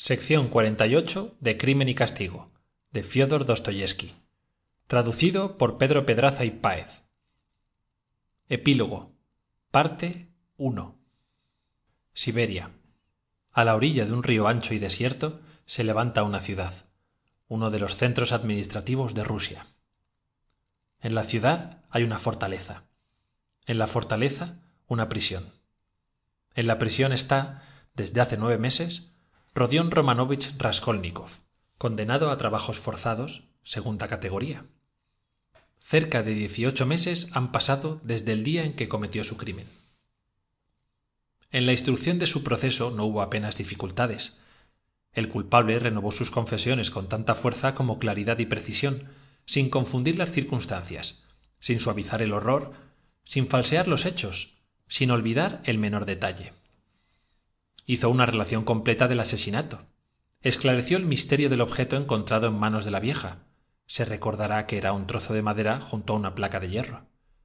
Sección 48 de Crimen y Castigo, de Fiódor Dostoyevski. Traducido por Pedro Pedraza y Páez. Epílogo. Parte 1. Siberia. A la orilla de un río ancho y desierto se levanta una ciudad, uno de los centros administrativos de Rusia. En la ciudad hay una fortaleza. En la fortaleza, una prisión. En la prisión está, desde hace 9 meses, Rodión Romanovich Raskolnikov, condenado a trabajos forzados, segunda categoría. Cerca de 18 meses han pasado desde el día en que cometió su crimen. En la instrucción de su proceso no hubo apenas dificultades. El culpable renovó sus confesiones con tanta fuerza como claridad y precisión, sin confundir las circunstancias, sin suavizar el horror, sin falsear los hechos, sin olvidar el menor detalle. Hizo una relación completa del asesinato. Esclareció el misterio del objeto encontrado en manos de la vieja. Se recordará que era un trozo de madera junto a una placa de hierro.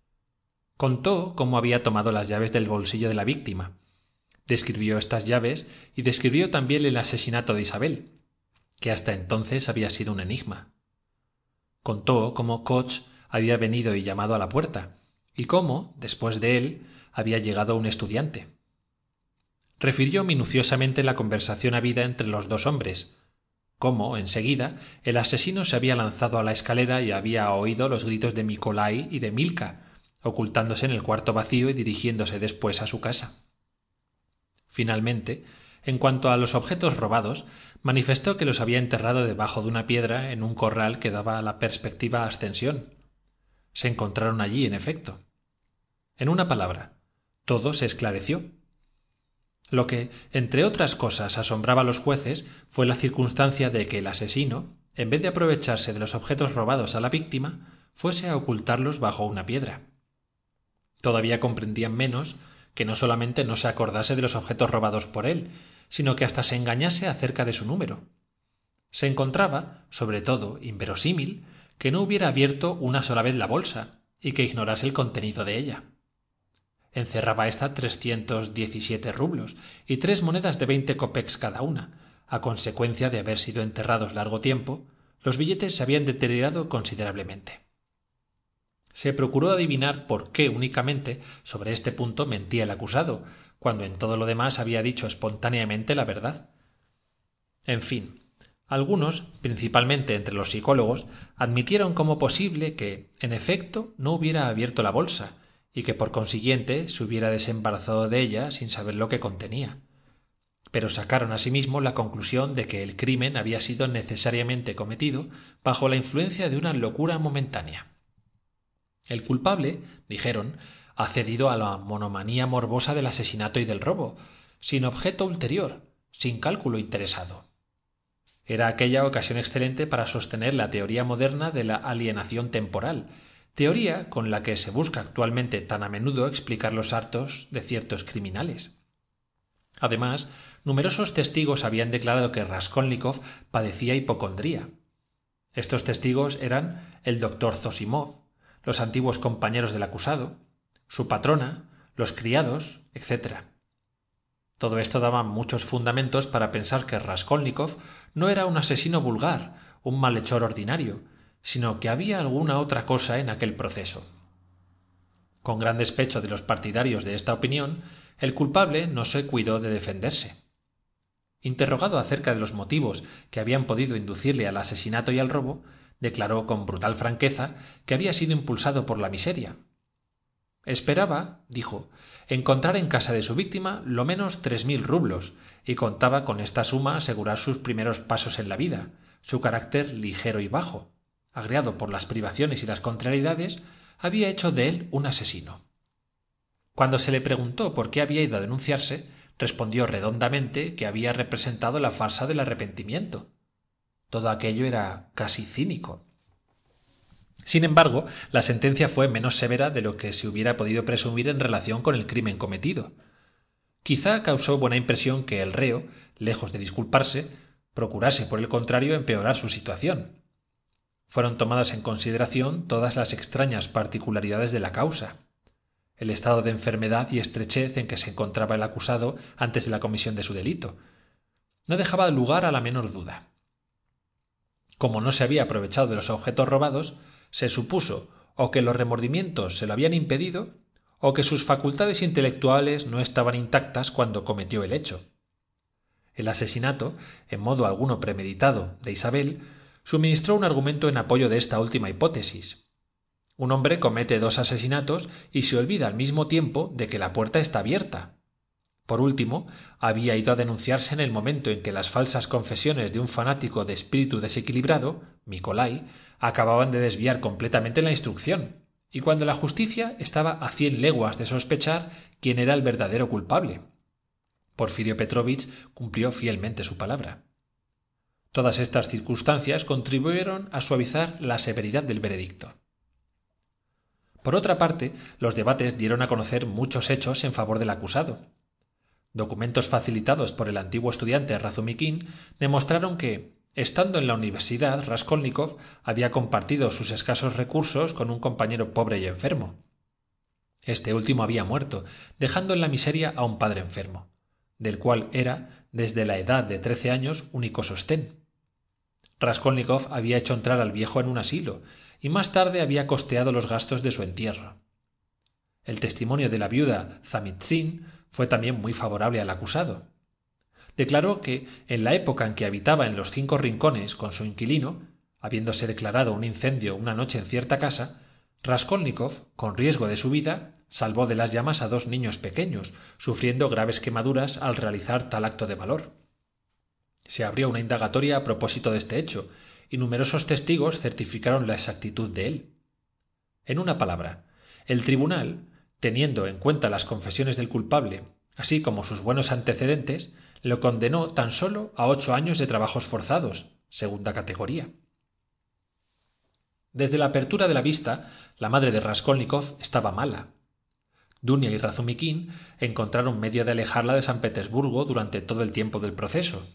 Contó cómo había tomado las llaves del bolsillo de la víctima. Describió estas llaves y describió también el asesinato de Isabel, que hasta entonces había sido un enigma. Contó cómo Koch había venido y llamado a la puerta, y cómo, después de él, había llegado un estudiante. Refirió minuciosamente la conversación habida entre los dos hombres, cómo, enseguida, el asesino se había lanzado a la escalera y había oído los gritos de Nikolai y de Milka, ocultándose en el cuarto vacío y dirigiéndose después a su casa. Finalmente, en cuanto a los objetos robados, manifestó que los había enterrado debajo de una piedra en un corral que daba a la perspectiva ascensión. Se encontraron allí, en efecto. En una palabra, todo se esclareció. Lo que, entre otras cosas, asombraba a los jueces fue la circunstancia de que el asesino, en vez de aprovecharse de los objetos robados a la víctima, fuese a ocultarlos bajo una piedra. Todavía comprendían menos que no solamente no se acordase de los objetos robados por él, sino que hasta se engañase acerca de su número. Se encontraba, sobre todo, inverosímil, que no hubiera abierto una sola vez la bolsa y que ignorase el contenido de ella. Encerraba ésta 317 rublos y 3 monedas de 20 kopecks cada una. A consecuencia de haber sido enterrados largo tiempo, los billetes se habían deteriorado considerablemente. Se procuró adivinar por qué únicamente sobre este punto mentía el acusado, cuando en todo lo demás había dicho espontáneamente la verdad. En fin, algunos, principalmente entre los psicólogos, admitieron como posible que, en efecto, no hubiera abierto la bolsa, y que por consiguiente se hubiera desembarazado de ella sin saber lo que contenía. Pero sacaron asimismo la conclusión de que el crimen había sido necesariamente cometido bajo la influencia de una locura momentánea. El culpable, dijeron, ha cedido a la monomanía morbosa del asesinato y del robo, sin objeto ulterior, sin cálculo interesado. Era aquella ocasión excelente para sostener la teoría moderna de la alienación temporal, teoría con la que se busca actualmente tan a menudo explicar los actos de ciertos criminales. Además, numerosos testigos habían declarado que Raskolnikov padecía hipocondría. Estos testigos eran el doctor Zosimov, los antiguos compañeros del acusado, su patrona, los criados, etc. Todo esto daba muchos fundamentos para pensar que Raskolnikov no era un asesino vulgar, un malhechor ordinario, sino que había alguna otra cosa en aquel proceso. Con gran despecho de los partidarios de esta opinión, el culpable no se cuidó de defenderse. Interrogado acerca de los motivos que habían podido inducirle al asesinato y al robo, declaró con brutal franqueza que había sido impulsado por la miseria. Esperaba, dijo, encontrar en casa de su víctima lo menos 3.000 rublos, y contaba con esta suma asegurar sus primeros pasos en la vida, su carácter ligero y bajo, agriado por las privaciones y las contrariedades, había hecho de él un asesino. Cuando se le preguntó por qué había ido a denunciarse, respondió redondamente que había representado la farsa del arrepentimiento. Todo aquello era casi cínico. Sin embargo, la sentencia fue menos severa de lo que se hubiera podido presumir en relación con el crimen cometido. Quizá causó buena impresión que el reo, lejos de disculparse, procurase por el contrario empeorar su situación. Fueron tomadas en consideración todas las extrañas particularidades de la causa. El estado de enfermedad y estrechez en que se encontraba el acusado antes de la comisión de su delito, no dejaba lugar a la menor duda. Como no se había aprovechado de los objetos robados, se supuso o que los remordimientos se lo habían impedido, o que sus facultades intelectuales no estaban intactas cuando cometió el hecho. El asesinato, en modo alguno premeditado, de Isabel, suministró un argumento en apoyo de esta última hipótesis. Un hombre comete 2 asesinatos y se olvida al mismo tiempo de que la puerta está abierta. Por último, había ido a denunciarse en el momento en que las falsas confesiones de un fanático de espíritu desequilibrado, Nicolai, acababan de desviar completamente la instrucción, y cuando la justicia estaba a 100 leguas de sospechar quién era el verdadero culpable. Porfirio Petrovich cumplió fielmente su palabra. Todas estas circunstancias contribuyeron a suavizar la severidad del veredicto. Por otra parte, los debates dieron a conocer muchos hechos en favor del acusado. Documentos facilitados por el antiguo estudiante Razumikin demostraron que, estando en la universidad, Raskolnikov había compartido sus escasos recursos con un compañero pobre y enfermo. Este último había muerto, dejando en la miseria a un padre enfermo, del cual era, desde la edad de 13 años, único sostén. Raskolnikov había hecho entrar al viejo en un asilo, y más tarde había costeado los gastos de su entierro. El testimonio de la viuda Zamitzin fue también muy favorable al acusado. Declaró que, en la época en que habitaba en los 5 rincones con su inquilino, habiéndose declarado un incendio una noche en cierta casa, Raskolnikov, con riesgo de su vida, salvó de las llamas a 2 niños pequeños, sufriendo graves quemaduras al realizar tal acto de valor. Se abrió una indagatoria a propósito de este hecho, y numerosos testigos certificaron la exactitud de él. En una palabra, el tribunal, teniendo en cuenta las confesiones del culpable, así como sus buenos antecedentes, lo condenó tan solo a 8 años de trabajos forzados, segunda categoría. Desde la apertura de la vista, la madre de Raskolnikov estaba mala. Dunia y Razumikin encontraron medio de alejarla de San Petersburgo durante todo el tiempo del proceso.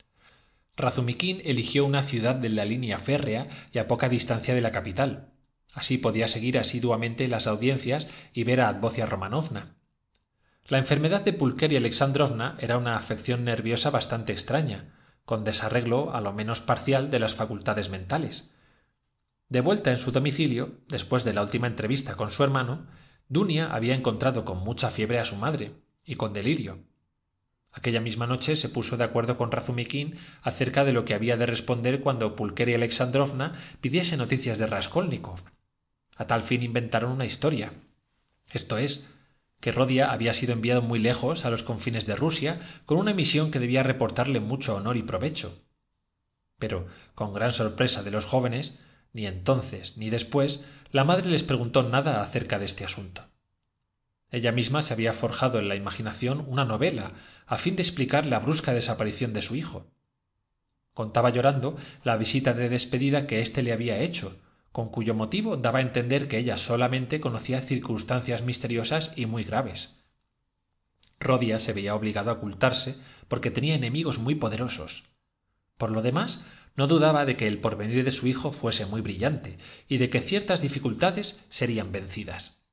Razumikin eligió una ciudad de la línea férrea y a poca distancia de la capital. Así podía seguir asiduamente las audiencias y ver a Advocia Romanovna. La enfermedad de Pulqueria Alexandrovna era una afección nerviosa bastante extraña, con desarreglo a lo menos parcial de las facultades mentales. De vuelta en su domicilio, después de la última entrevista con su hermano, Dunia había encontrado con mucha fiebre a su madre, y con delirio. Aquella misma noche se puso de acuerdo con Razumikin acerca de lo que había de responder cuando Pulqueria Alexandrovna pidiese noticias de Raskolnikov. A tal fin inventaron una historia. Esto es, que Rodia había sido enviado muy lejos, a los confines de Rusia, con una misión que debía reportarle mucho honor y provecho. Pero, con gran sorpresa de los jóvenes, ni entonces ni después, la madre les preguntó nada acerca de este asunto. Ella misma se había forjado en la imaginación una novela, a fin de explicar la brusca desaparición de su hijo. Contaba llorando la visita de despedida que éste le había hecho, con cuyo motivo daba a entender que ella solamente conocía circunstancias misteriosas y muy graves. Rodia se veía obligado a ocultarse porque tenía enemigos muy poderosos. Por lo demás, no dudaba de que el porvenir de su hijo fuese muy brillante y de que ciertas dificultades serían vencidas.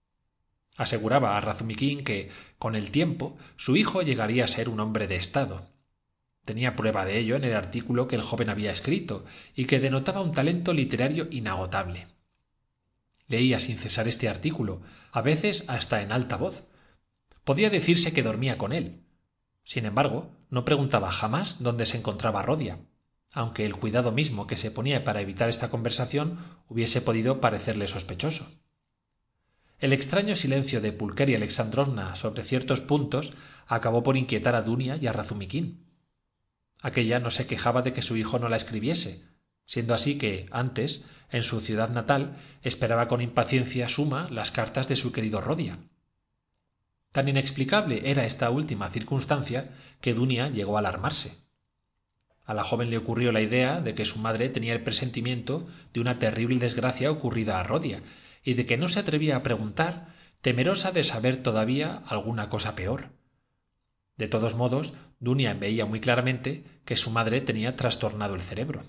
Aseguraba a Razumikin que, con el tiempo, su hijo llegaría a ser un hombre de Estado. Tenía prueba de ello en el artículo que el joven había escrito y que denotaba un talento literario inagotable. Leía sin cesar este artículo, a veces hasta en alta voz. Podía decirse que dormía con él. Sin embargo, no preguntaba jamás dónde se encontraba Rodia, aunque el cuidado mismo que se ponía para evitar esta conversación hubiese podido parecerle sospechoso. El extraño silencio de Pulqueria Alexandrovna sobre ciertos puntos acabó por inquietar a Dunia y a Razumikin. Aquella no se quejaba de que su hijo no la escribiese, siendo así que, antes, en su ciudad natal, esperaba con impaciencia suma las cartas de su querido Rodia. Tan inexplicable era esta última circunstancia que Dunia llegó a alarmarse. A la joven le ocurrió la idea de que su madre tenía el presentimiento de una terrible desgracia ocurrida a Rodia, y de que no se atrevía a preguntar, temerosa de saber todavía alguna cosa peor. De todos modos, Dunia veía muy claramente que su madre tenía trastornado el cerebro.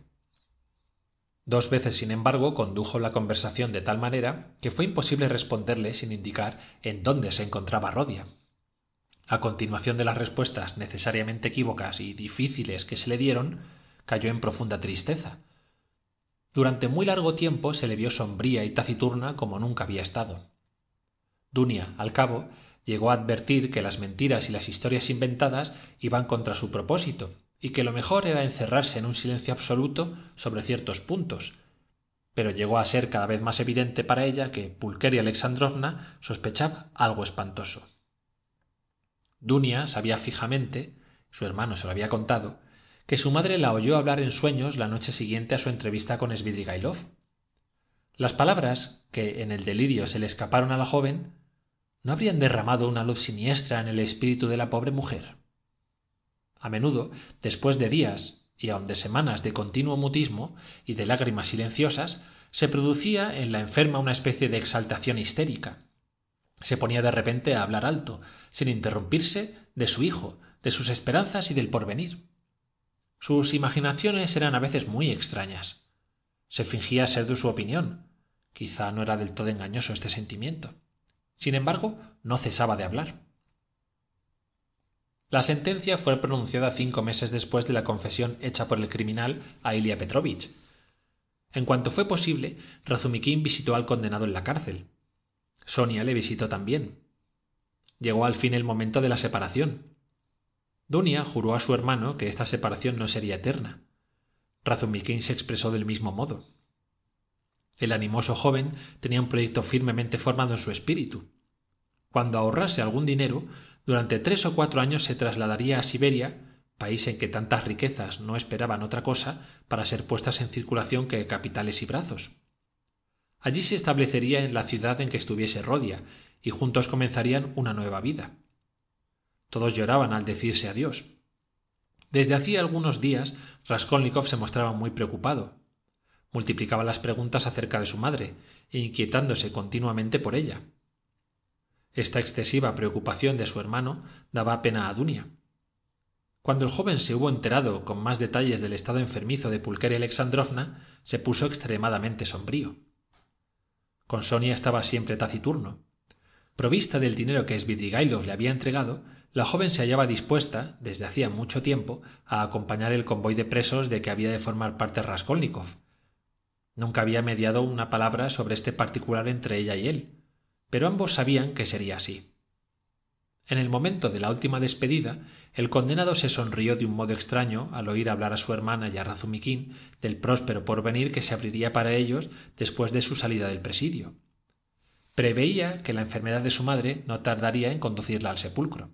2 veces, sin embargo, condujo la conversación de tal manera que fue imposible responderle sin indicar en dónde se encontraba Rodia. A continuación de las respuestas necesariamente equívocas y difíciles que se le dieron, cayó en profunda tristeza. Durante muy largo tiempo se le vio sombría y taciturna como nunca había estado. Dunia, al cabo, llegó a advertir que las mentiras y las historias inventadas iban contra su propósito y que lo mejor era encerrarse en un silencio absoluto sobre ciertos puntos, pero llegó a ser cada vez más evidente para ella que Pulqueria Alexandrovna sospechaba algo espantoso. Dunia sabía fijamente, su hermano se lo había contado, que su madre la oyó hablar en sueños la noche siguiente a su entrevista con Svidrigailov. Las palabras que en el delirio se le escaparon a la joven no habrían derramado una luz siniestra en el espíritu de la pobre mujer. A menudo, después de días y aun de semanas de continuo mutismo y de lágrimas silenciosas, se producía en la enferma una especie de exaltación histérica. Se ponía de repente a hablar alto, sin interrumpirse, de su hijo, de sus esperanzas y del porvenir. Sus imaginaciones eran a veces muy extrañas. Se fingía ser de su opinión. Quizá no era del todo engañoso este sentimiento. Sin embargo, no cesaba de hablar. La sentencia fue pronunciada 5 meses después de la confesión hecha por el criminal a Ilia Petrovich. En cuanto fue posible, Razumikin visitó al condenado en la cárcel. Sonia le visitó también. Llegó al fin el momento de la separación. Dunia juró a su hermano que esta separación no sería eterna. Razumikin se expresó del mismo modo. El animoso joven tenía un proyecto firmemente formado en su espíritu. Cuando ahorrase algún dinero, durante 3 o 4 años se trasladaría a Siberia, país en que tantas riquezas no esperaban otra cosa para ser puestas en circulación que capitales y brazos. Allí se establecería en la ciudad en que estuviese Rodia, y juntos comenzarían una nueva vida. Todos lloraban al decirse adiós. Desde hacía algunos días Raskolnikov se mostraba muy preocupado. Multiplicaba las preguntas acerca de su madre, inquietándose continuamente por ella. Esta excesiva preocupación de su hermano daba pena a Dunia. Cuando el joven se hubo enterado con más detalles del estado enfermizo de Pulqueria Alexandrovna, se puso extremadamente sombrío. Con Sonia estaba siempre taciturno. Provista del dinero que Svidrigailov le había entregado, la joven se hallaba dispuesta, desde hacía mucho tiempo, a acompañar el convoy de presos de que había de formar parte Raskolnikov. Nunca había mediado una palabra sobre este particular entre ella y él, pero ambos sabían que sería así. En el momento de la última despedida, el condenado se sonrió de un modo extraño al oír hablar a su hermana y a Razumikin del próspero porvenir que se abriría para ellos después de su salida del presidio. Preveía que la enfermedad de su madre no tardaría en conducirla al sepulcro.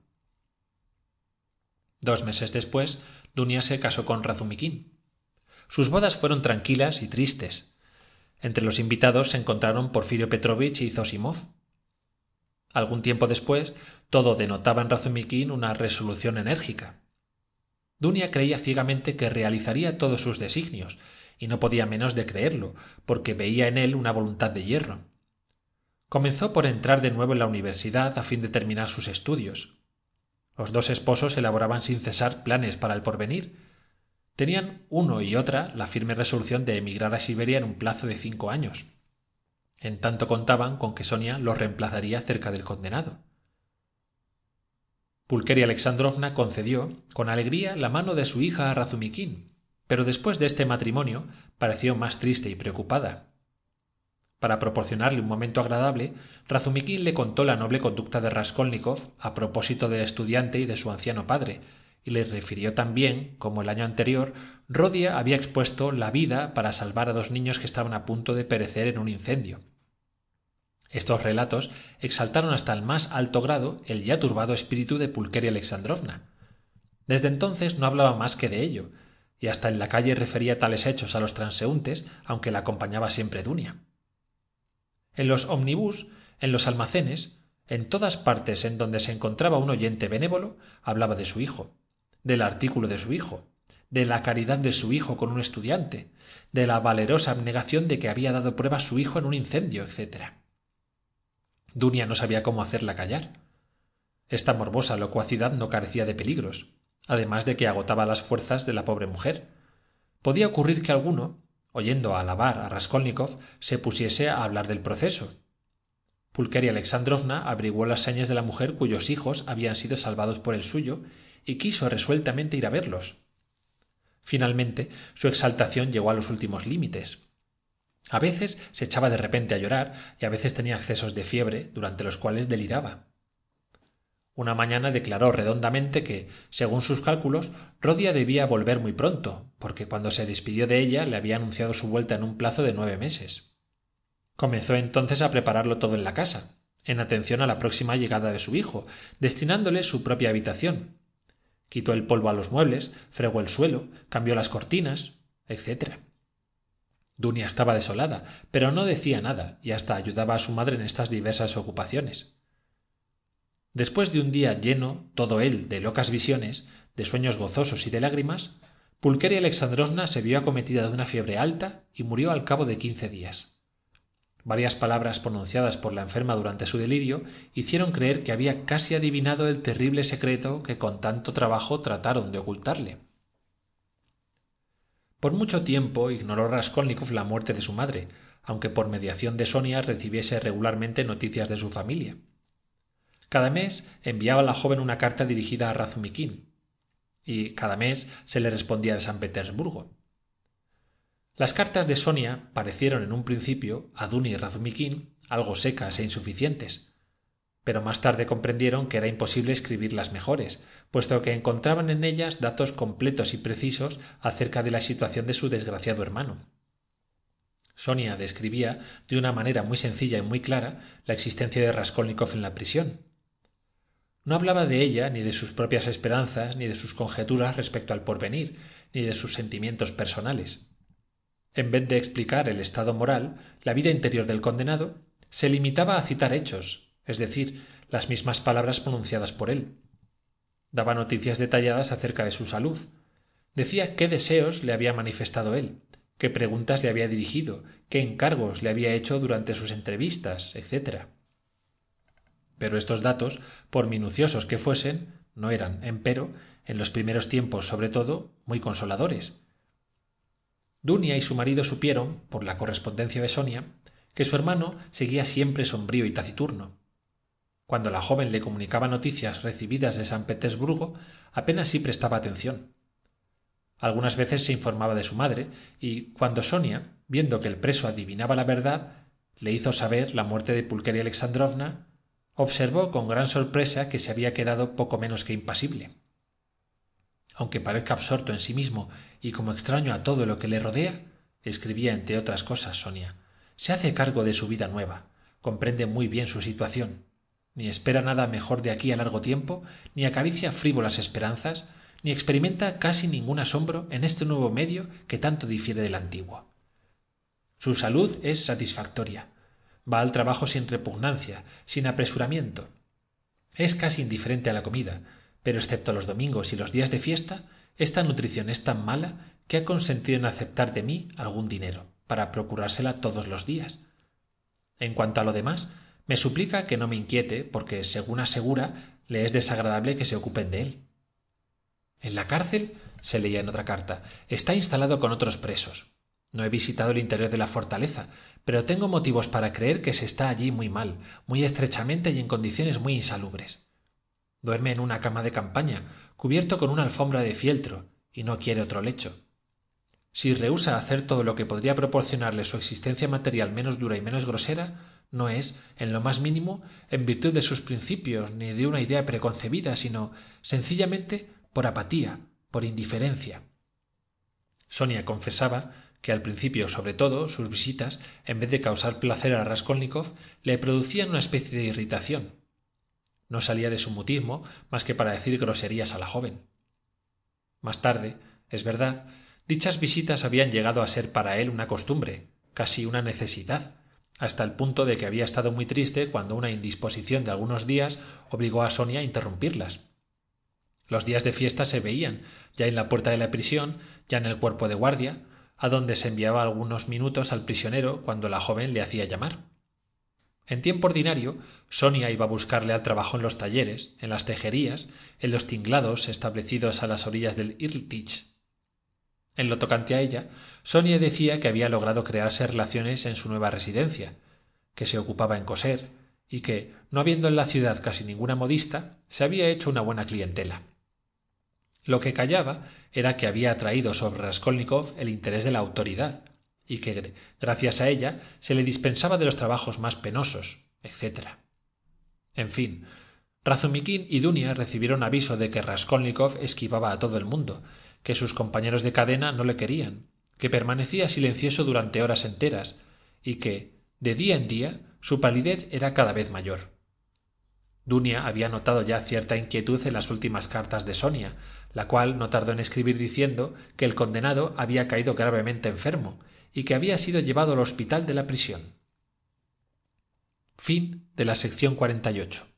2 meses después, Dunia se casó con Razumikin. Sus bodas fueron tranquilas y tristes. Entre los invitados se encontraron Porfirio Petrovich y Zosimov. Algún tiempo después, todo denotaba en Razumikin una resolución enérgica. Dunia creía ciegamente que realizaría todos sus designios, y no podía menos de creerlo, porque veía en él una voluntad de hierro. Comenzó por entrar de nuevo en la universidad a fin de terminar sus estudios. Los dos esposos elaboraban sin cesar planes para el porvenir. Tenían uno y otra la firme resolución de emigrar a Siberia en un plazo de 5 años. En tanto contaban con que Sonia los reemplazaría cerca del condenado. Pulqueria Alexandrovna concedió con alegría la mano de su hija a Razumikin, pero después de este matrimonio pareció más triste y preocupada. Para proporcionarle un momento agradable, Razumikin le contó la noble conducta de Raskolnikov a propósito del estudiante y de su anciano padre, y le refirió también, como el año anterior, Rodia había expuesto la vida para salvar a 2 niños que estaban a punto de perecer en un incendio. Estos relatos exaltaron hasta el más alto grado el ya turbado espíritu de Pulqueria Alexandrovna. Desde entonces no hablaba más que de ello, y hasta en la calle refería tales hechos a los transeúntes, aunque la acompañaba siempre Dunia. En los omnibus, en los almacenes, en todas partes en donde se encontraba un oyente benévolo, hablaba de su hijo, del artículo de su hijo, de la caridad de su hijo con un estudiante, de la valerosa abnegación de que había dado prueba su hijo en un incendio, etc. Dunia no sabía cómo hacerla callar. Esta morbosa locuacidad no carecía de peligros, además de que agotaba las fuerzas de la pobre mujer. Podía ocurrir que alguno, oyendo alabar a Raskolnikov, se pusiese a hablar del proceso. Pulqueria Alexandrovna averiguó las señas de la mujer cuyos hijos habían sido salvados por el suyo y quiso resueltamente ir a verlos. Finalmente, su exaltación llegó a los últimos límites. A veces se echaba de repente a llorar y a veces tenía accesos de fiebre durante los cuales deliraba. Una mañana declaró redondamente que, según sus cálculos, Rodia debía volver muy pronto, porque cuando se despidió de ella le había anunciado su vuelta en un plazo de 9 meses. Comenzó entonces a prepararlo todo en la casa, en atención a la próxima llegada de su hijo, destinándole su propia habitación. Quitó el polvo a los muebles, fregó el suelo, cambió las cortinas, etc. Dunia estaba desolada, pero no decía nada y hasta ayudaba a su madre en estas diversas ocupaciones. Después de un día lleno, todo él, de locas visiones, de sueños gozosos y de lágrimas, Pulqueria Alexandrovna se vio acometida de una fiebre alta y murió al cabo de 15 días. Varias palabras pronunciadas por la enferma durante su delirio hicieron creer que había casi adivinado el terrible secreto que con tanto trabajo trataron de ocultarle. Por mucho tiempo ignoró Raskolnikov la muerte de su madre, aunque por mediación de Sonia recibiese regularmente noticias de su familia. Cada mes enviaba a la joven una carta dirigida a Razumikin, y cada mes se le respondía de San Petersburgo. Las cartas de Sonia parecieron en un principio a Dunia y Razumikin algo secas e insuficientes, pero más tarde comprendieron que era imposible escribir las mejores, puesto que encontraban en ellas datos completos y precisos acerca de la situación de su desgraciado hermano. Sonia describía de una manera muy sencilla y muy clara la existencia de Raskolnikov en la prisión. No hablaba de ella, ni de sus propias esperanzas, ni de sus conjeturas respecto al porvenir, ni de sus sentimientos personales. En vez de explicar el estado moral, la vida interior del condenado, se limitaba a citar hechos, es decir, las mismas palabras pronunciadas por él. Daba noticias detalladas acerca de su salud. Decía qué deseos le había manifestado él, qué preguntas le había dirigido, qué encargos le había hecho durante sus entrevistas, etc. Pero estos datos, por minuciosos que fuesen, no eran, empero, en los primeros tiempos sobre todo, muy consoladores. Dunia y su marido supieron, por la correspondencia de Sonia, que su hermano seguía siempre sombrío y taciturno. Cuando la joven le comunicaba noticias recibidas de San Petersburgo, apenas sí prestaba atención. Algunas veces se informaba de su madre, y cuando Sonia, viendo que el preso adivinaba la verdad, le hizo saber la muerte de Pulqueria Alexandrovna, observó con gran sorpresa que se había quedado poco menos que impasible. Aunque parezca absorto en sí mismo y como extraño a todo lo que le rodea, escribía entre otras cosas Sonia, se hace cargo de su vida nueva, comprende muy bien su situación, ni espera nada mejor de aquí a largo tiempo, ni acaricia frívolas esperanzas, ni experimenta casi ningún asombro en este nuevo medio que tanto difiere del antiguo. Su salud es satisfactoria. Va al trabajo sin repugnancia, sin apresuramiento. Es casi indiferente a la comida, pero excepto los domingos y los días de fiesta, esta nutrición es tan mala que ha consentido en aceptar de mí algún dinero, para procurársela todos los días. En cuanto a lo demás, me suplica que no me inquiete, porque, según asegura, le es desagradable que se ocupen de él. En la cárcel, se leía en otra carta, está instalado con otros presos. No he visitado el interior de la fortaleza, pero tengo motivos para creer que se está allí muy mal, muy estrechamente y en condiciones muy insalubres. Duerme en una cama de campaña, cubierto con una alfombra de fieltro, y no quiere otro lecho. Si rehúsa hacer todo lo que podría proporcionarle su existencia material menos dura y menos grosera, no es, en lo más mínimo, en virtud de sus principios ni de una idea preconcebida, sino sencillamente por apatía, por indiferencia. Sonia confesaba que al principio, sobre todo, sus visitas, en vez de causar placer a Raskolnikov, le producían una especie de irritación. No salía de su mutismo más que para decir groserías a la joven. Más tarde, es verdad, dichas visitas habían llegado a ser para él una costumbre, casi una necesidad, hasta el punto de que había estado muy triste cuando una indisposición de algunos días obligó a Sonia a interrumpirlas. Los días de fiesta se veían, ya en la puerta de la prisión, ya en el cuerpo de guardia, a donde se enviaba algunos minutos al prisionero cuando la joven le hacía llamar. En tiempo ordinario, Sonia iba a buscarle al trabajo en los talleres, en las tejerías, en los tinglados establecidos a las orillas del Irtych. En lo tocante a ella, Sonia decía que había logrado crearse relaciones en su nueva residencia, que se ocupaba en coser, y que, no habiendo en la ciudad casi ninguna modista, se había hecho una buena clientela. Lo que callaba era que había atraído sobre Raskolnikov el interés de la autoridad, y que, gracias a ella, se le dispensaba de los trabajos más penosos, etc. En fin, Razumiquín y Dunia recibieron aviso de que Raskolnikov esquivaba a todo el mundo, que sus compañeros de cadena no le querían, que permanecía silencioso durante horas enteras, y que, de día en día, su palidez era cada vez mayor. Dunia había notado ya cierta inquietud en las últimas cartas de Sonia, la cual no tardó en escribir diciendo que el condenado había caído gravemente enfermo y que había sido llevado al hospital de la prisión. Fin de la sección 48.